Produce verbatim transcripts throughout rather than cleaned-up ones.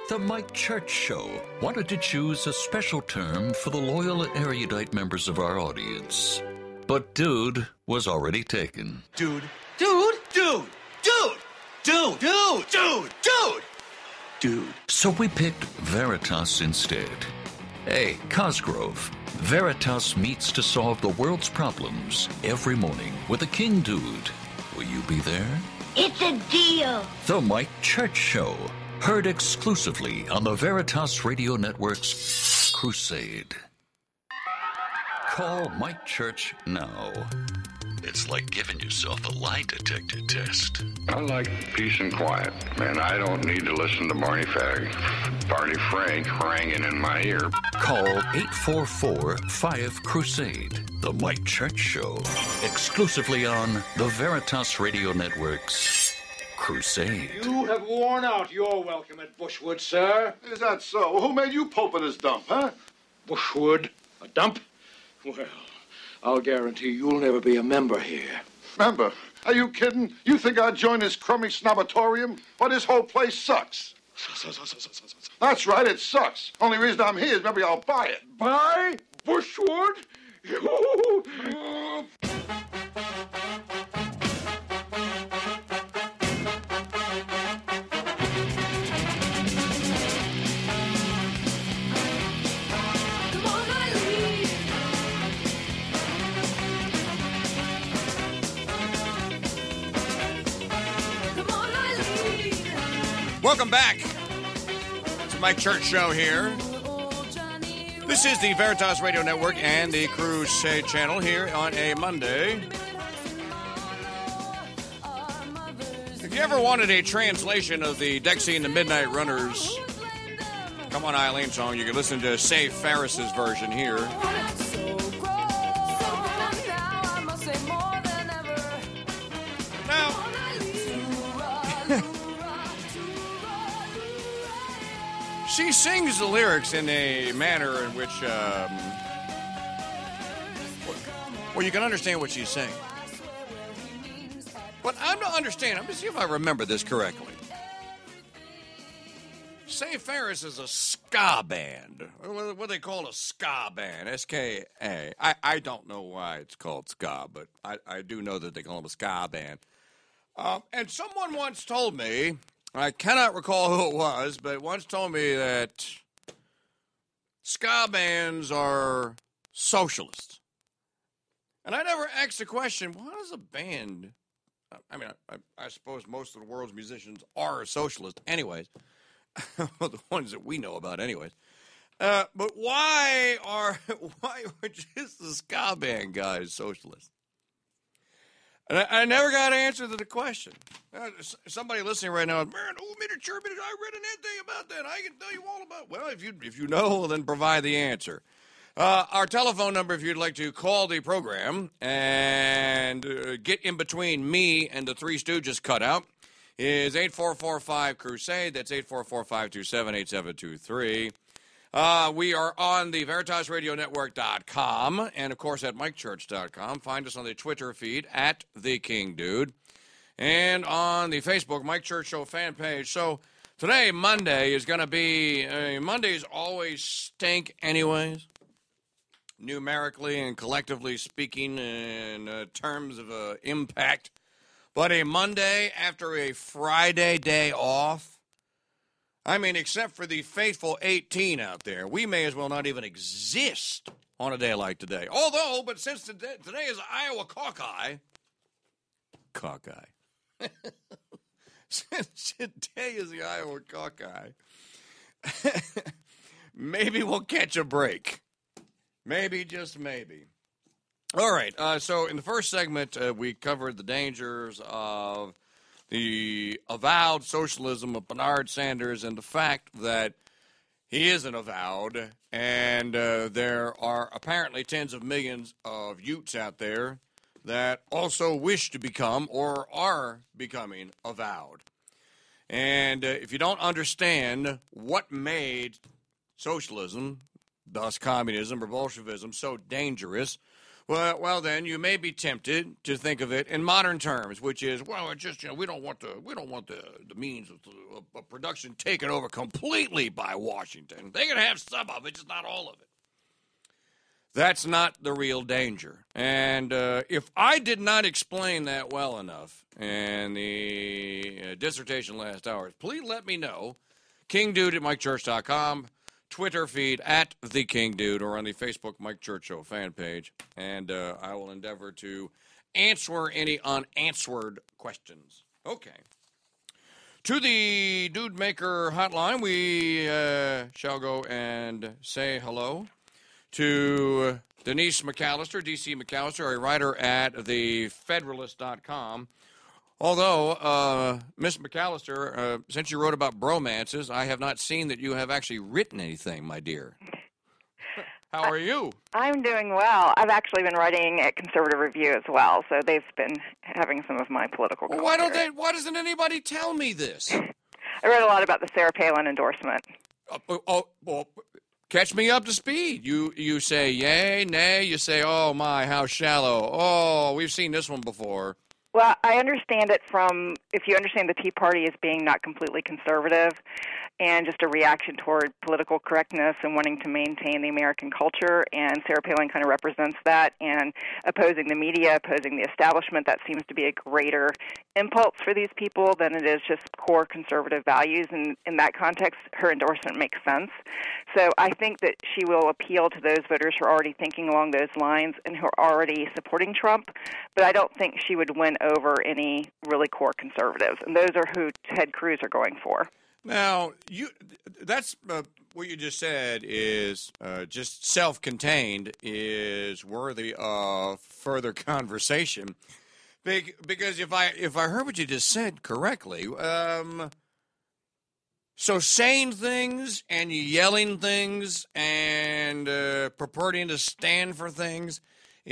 The Mike Church Show wanted to choose a special term for the loyal and erudite members of our audience. But dude was already taken. Dude. Dude. Dude. Dude. Dude. Dude. Dude. Dude. Dude. So we picked Veritas instead. Hey, Cosgrove. Veritas meets to solve the world's problems every morning with a king dude. Will you be there? It's a deal. The Mike Church Show. Heard exclusively on the Veritas Radio Network's Crusade. Call Mike Church now. It's like giving yourself a lie detector test. I like peace and quiet, and I don't need to listen to Barney Fag, Barney Frank haranguing in my ear. Call eight four four, five, Crusade. The Mike Church Show. Exclusively on the Veritas Radio Network's Crusade. You have worn out your welcome at Bushwood, sir. Is that so? Who made you pope at his dump, huh? Bushwood? A dump? Well, I'll guarantee you'll never be a member here. Member? Are you kidding? You think I'd join this crummy snobatorium? Well, this whole place sucks. That's right, it sucks. Only reason I'm here is maybe I'll buy it. Buy? Bushwood? Welcome back. It's the Mike Church Show here. This is the Veritas Radio Network and the Crusade Channel here on a Monday. If you ever wanted a translation of the Dexy and the Midnight Runners Come On Eileen song, you can listen to Save Ferris's version here. Now, she sings the lyrics in a manner in which, um, well, you can understand what she's saying. But I'm not understanding. I'm going to see if I remember this correctly. Save Ferris is a ska band. What do they call a ska band? S K A. I, I don't know why it's called ska, but I, I do know that they call them a ska band. Um, and someone once told me, I cannot recall who it was, but once told me that ska bands are socialists. And I never asked the question, why does a band... I mean, I, I suppose most of the world's musicians are socialist anyways. The ones that we know about anyways. Uh, but why are why are just the ska band guys socialists? And I, I never got an answer to the question. Uh, somebody listening right now, man, oh, miniature, miniature, I read an essay about that. I can tell you all about it. Well, if you, if you know, then provide the answer. Uh, our telephone number, if you'd like to call the program and uh, get in between me and the Three Stooges cutout, is eight four four five, Crusade. That's eight four four, five two seven, eight seven two three. Uh, we are on the Veritas Radio Network dot com and, of course, at Mike Church dot com. Find us on the Twitter feed, at The King Dude, and on the Facebook Mike Church Show fan page. So today, Monday, is going to be, uh, Mondays always stink anyways. Numerically and collectively speaking in uh, terms of uh, impact. But a Monday after a Friday day off, I mean, except for the faithful eighteen out there, we may as well not even exist on a day like today. Although, but since today, today is Iowa Caucus, Caucus, since today is the Iowa Caucus, maybe we'll catch a break. Maybe, just maybe. All right, uh, so in the first segment, uh, we covered the dangers of the avowed socialism of Bernard Sanders and the fact that he isn't avowed, and uh, there are apparently tens of millions of Utes out there that also wish to become or are becoming avowed. And uh, if you don't understand what made socialism, thus communism or Bolshevism, so dangerous, Well, well, then you may be tempted to think of it in modern terms, which is, well, it's just, you know, we don't want the we don't want the, the means of, of, of production taken over completely by Washington. They can have some of it, just not all of it. That's not the real danger. And uh, if I did not explain that well enough in the uh, dissertation last hours, please let me know. King Dude at Mike Church dot com. Twitter feed at The King Dude, or on the Facebook Mike Church Show fan page, and uh, I will endeavor to answer any unanswered questions. Okay. To the Dude Maker hotline, we uh, shall go and say hello to Denise McAllister, D C McAllister, a writer at the Federalist dot com. Although, uh, Miss McAllister, uh, since you wrote about bromances, I have not seen that you have actually written anything, my dear. How are you? I'm doing well. I've actually been writing at Conservative Review as well, so they've been having some of my political well, why don't they? Why doesn't anybody tell me this? I read a lot about the Sarah Palin endorsement. Uh, oh, oh, well, catch me up to speed. You you say yay, nay. You say, oh, my, how shallow. Oh, we've seen this one before. Well, I understand it from, if you understand the Tea Party as being not completely conservative and just a reaction toward political correctness and wanting to maintain the American culture, and Sarah Palin kind of represents that, and opposing the media, opposing the establishment, that seems to be a greater impulse for these people than it is just core conservative values, and in that context, her endorsement makes sense. So I think that she will appeal to those voters who are already thinking along those lines and who are already supporting Trump, but I don't think she would win over any really core conservatives, and those are who Ted Cruz are going for. Now, you that's uh, what you just said is uh, just self-contained, is worthy of further conversation. Because if I if I heard what you just said correctly, um, so saying things and yelling things and uh, purporting to stand for things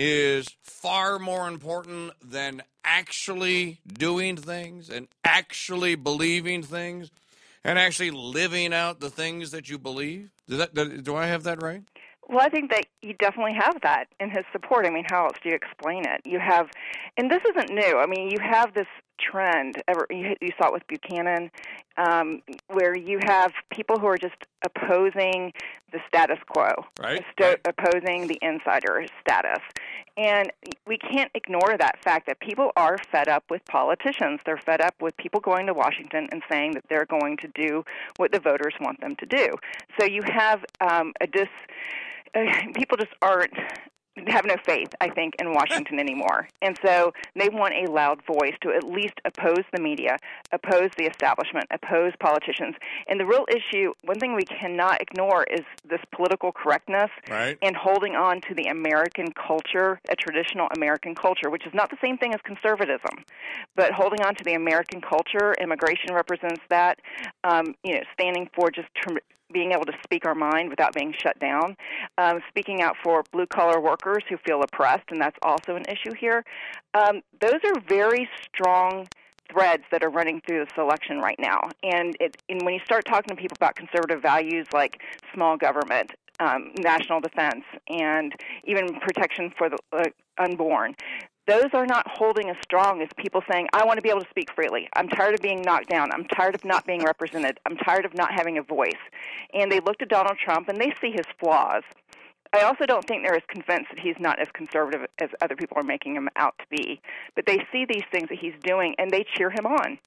is far more important than actually doing things and actually believing things and actually living out the things that you believe. Does that, do I have that right? Well, I think that you definitely have that in his support. I mean, how else do you explain it? You have, and this isn't new. I mean, you have this trend. Ever you, you saw it with Buchanan, um, where you have people who are just opposing the status quo, right? sto- right. opposing the insider status. And we can't ignore that fact that people are fed up with politicians. They're fed up with people going to Washington and saying that they're going to do what the voters want them to do. So you have um, a dis. Uh, people just aren't. have no faith, I think, in Washington anymore. And so they want a loud voice to at least oppose the media, oppose the establishment, oppose politicians. And the real issue, one thing we cannot ignore, is this political correctness right. and holding on to the American culture, a traditional American culture, which is not the same thing as conservatism, but holding on to the American culture. Immigration represents that, um, you know, standing for just tr- being able to speak our mind without being shut down, um, speaking out for blue-collar workers who feel oppressed, and that's also an issue here. Um, those are very strong threads that are running through this election right now. And, it, and when you start talking to people about conservative values like small government, um, national defense, and even protection for the uh, unborn, those are not holding as strong as people saying, I want to be able to speak freely. I'm tired of being knocked down. I'm tired of not being represented. I'm tired of not having a voice. And they look to Donald Trump, and they see his flaws. I also don't think they're as convinced that he's not as conservative as other people are making him out to be. But they see these things that he's doing, and they cheer him on.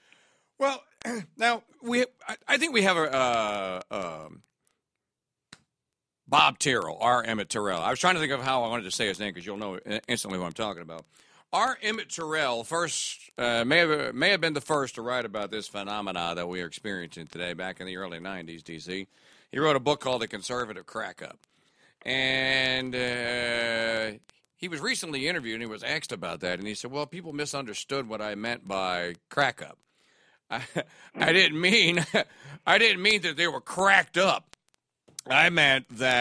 Well, now, we I think we have a... Uh, um Bob Tyrrell, R. Emmett Tyrrell. I was trying to think of how I wanted to say his name because you'll know instantly what I'm talking about. R. Emmett Tyrrell first uh, may have may have been the first to write about this phenomena that we are experiencing today. Back in the early nineties, D C, he wrote a book called "The Conservative Crack-Up," and uh, he was recently interviewed and he was asked about that, and he said, "Well, people misunderstood what I meant by crack-up. I, I didn't mean I didn't mean that they were cracked up. I meant that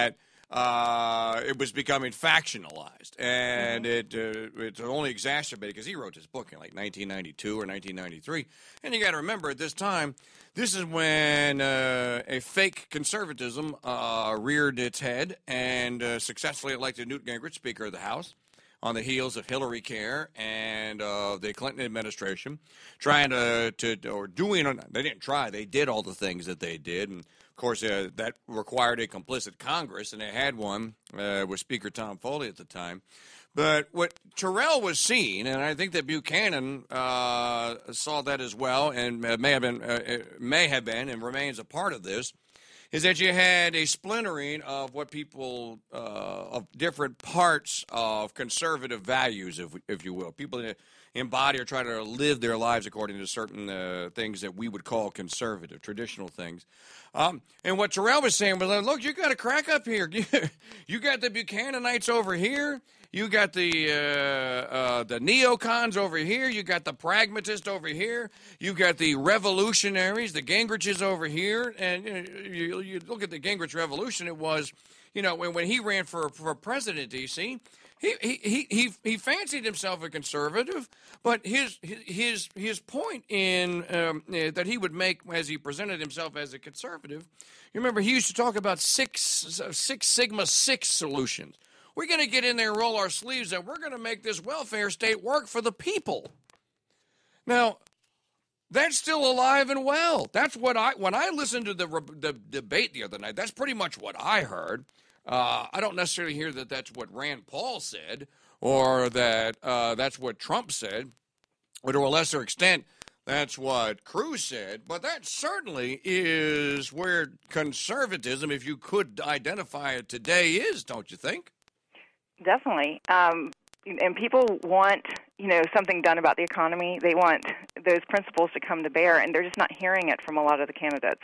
uh, it was becoming factionalized, and mm-hmm. it uh, it's only exacerbated because he wrote this book in like nineteen ninety-two or nineteen ninety-three. And you got to remember, at this time, this is when uh, a fake conservatism uh, reared its head and uh, successfully elected Newt Gingrich Speaker of the House on the heels of Hillary Care and uh, the Clinton administration, trying to, to, or doing, they didn't try, they did all the things that they did. And, of course, uh, that required a complicit Congress, and they had one uh, with Speaker Tom Foley at the time. But what Terrell was seeing, and I think that Buchanan uh, saw that as well, and may have been, uh, may have been, and remains a part of this, is that you had a splintering of what people, uh, of different parts of conservative values, if, if you will. People that embody or try to live their lives according to certain uh, things that we would call conservative, traditional things. Um, and what Terrell was saying was, look, you got a crack up here. You got the Buchananites over here. You got the uh, uh, the neocons over here. You got the pragmatists over here. You got the revolutionaries, the Gingriches over here. And you, know, you, you look at the Gingrich Revolution. It was, you know, when, when he ran for for president, D C, he he he he fancied himself a conservative, but his his his point in um, uh, that he would make as he presented himself as a conservative. You remember he used to talk about six six sigma six solutions. We're going to get in there and roll our sleeves and we're going to make this welfare state work for the people. Now, that's still alive and well. That's what I, when I listened to the, the debate the other night, that's pretty much what I heard. Uh, I don't necessarily hear that that's what Rand Paul said or that uh, that's what Trump said, or to a lesser extent, that's what Cruz said, but that certainly is where conservatism, if you could identify it today, is, don't you think? Definitely. Um, and people want, you know, something done about the economy. They want those principles to come to bear, and they're just not hearing it from a lot of the candidates.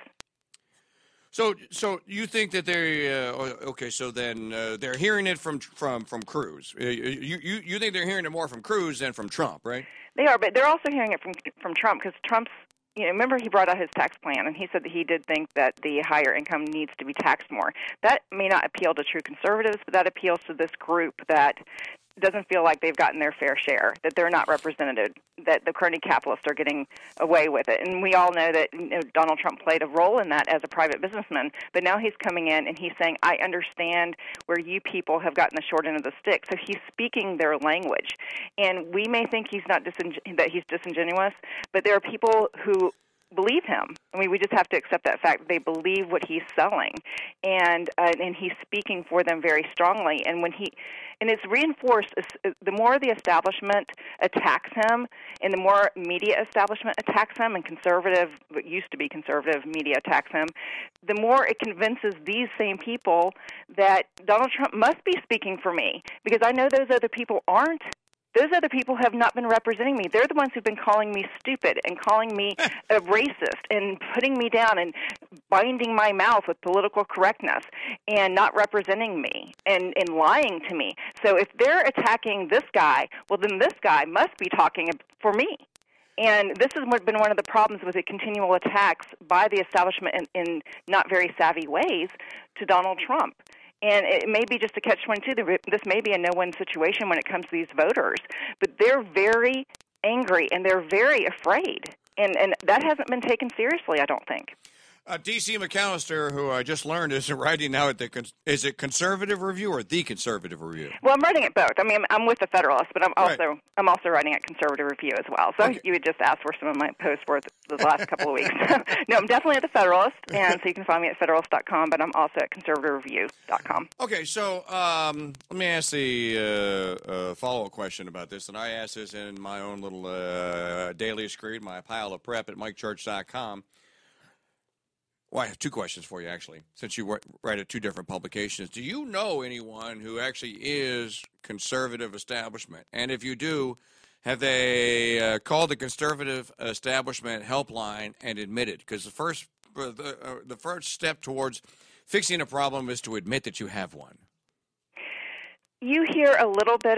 So, so you think that they uh, okay? So then uh, they're hearing it from from from Cruz. You, you you think they're hearing it more from Cruz than from Trump, right? They are, but they're also hearing it from from Trump because Trump's. You know, remember he brought out his tax plan, and he said that he did think that the higher income needs to be taxed more. That may not appeal to true conservatives, but that appeals to this group that doesn't feel like they've gotten their fair share, that they're not represented, that the crony capitalists are getting away with it. And we all know that you know, Donald Trump played a role in that as a private businessman, but now he's coming in and he's saying, I understand where you people have gotten the short end of the stick. So he's speaking their language. And we may think he's not disingen- that he's disingenuous, but there are people who believe him. I mean, we just have to accept that fact. They believe what he's selling, and uh, and he's speaking for them very strongly. And when he, and it's reinforced. The more the establishment attacks him, and the more media establishment attacks him, and conservative, what used to be conservative media attacks him, the more it convinces these same people that Donald Trump must be speaking for me, because I know those other people aren't. Those other people have not been representing me. They're the ones who've been calling me stupid and calling me a racist and putting me down and binding my mouth with political correctness and not representing me and, and lying to me. So if they're attacking this guy, well, then this guy must be talking for me. And this has been one of the problems with the continual attacks by the establishment in, in not very savvy ways to Donald Trump. And it may be just a catch twenty-two. This may be a no-win situation when it comes to these voters. But they're very angry, and they're very afraid. And, and that hasn't been taken seriously, I don't think. Uh, D C McAllister, who I just learned is writing now at the is it Conservative Review or the Conservative Review? Well, I'm writing at both. I mean, I'm with the Federalist, but I'm also right. I'm also writing at Conservative Review as well. So okay. You would just ask where some of my posts were the last couple of weeks. No, I'm definitely at the Federalist, and so you can find me at federalist dot com. But I'm also at conservative review dot com. Okay, so um, let me ask the uh, uh, follow-up question about this, and I asked this in my own little uh, daily screed, my pile of prep at mike church dot com. Well, I have two questions for you, actually, since you write at two different publications. Do you know anyone who actually is conservative establishment? And if you do, have they uh, called the conservative establishment helpline and admitted? Because the first, uh, the, uh, the first step towards fixing a problem is to admit that you have one. You hear a little bit of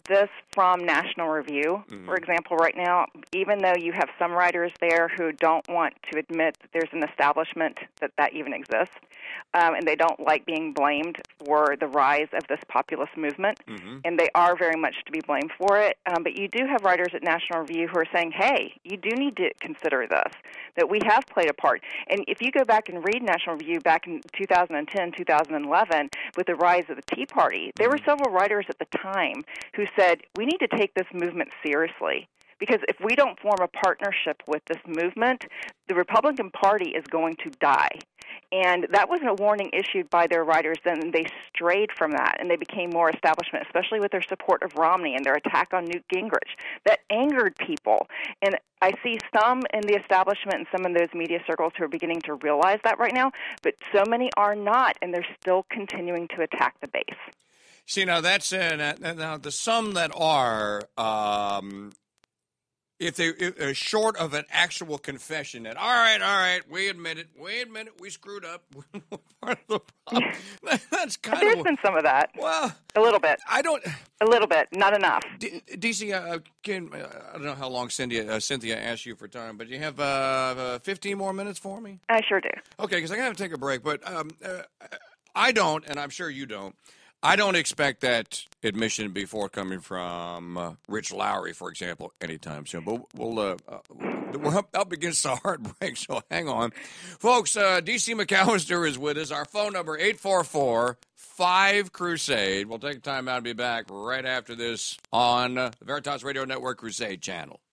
this from National Review, Mm-hmm. for example, right now, even though you have some writers there who don't want to admit that there's an establishment that that even exists, um, and they don't like being blamed for the rise of this populist movement, Mm-hmm. and they are very much to be blamed for it. Um, but you do have writers at National Review who are saying, hey, you do need to consider this, that we have played a part. And if you go back and read National Review back in two thousand ten, two thousand eleven, with the rise of the Tea Party, there were several writers at the time who said, we need to take this movement seriously. Because if we don't form a partnership with this movement, the Republican Party is going to die. And that wasn't a warning issued by their writers then, and they strayed from that, and they became more establishment, especially with their support of Romney and their attack on Newt Gingrich. That angered people. And I see some in the establishment and some in those media circles who are beginning to realize that right now, but so many are not, and they're still continuing to attack the base. See, now that's uh, now the some that are, um, if they if they're short of an actual confession that all right, all right, we admit it, we admit it, we screwed up. Part of the problem. That's kind There's of been some of that. Well, a little bit. I don't. A little bit, not enough. D- D C, uh, can, uh, I don't know how long Cynthia, uh, Cynthia asked you for time, but you have uh, uh, fifteen more minutes for me? I sure do. Okay, because I got to take a break, but um, uh, I don't, and I'm sure you don't. I don't expect that admission to be forthcoming from uh, Rich Lowry, for example, anytime soon. But we'll uh, uh, we're up, up against a hard break, so hang on, folks. Uh, D C McAllister is with us. Our phone number eight four four, five Crusade. We'll take time out and be back right after this on uh, the Veritas Radio Network Crusade channel.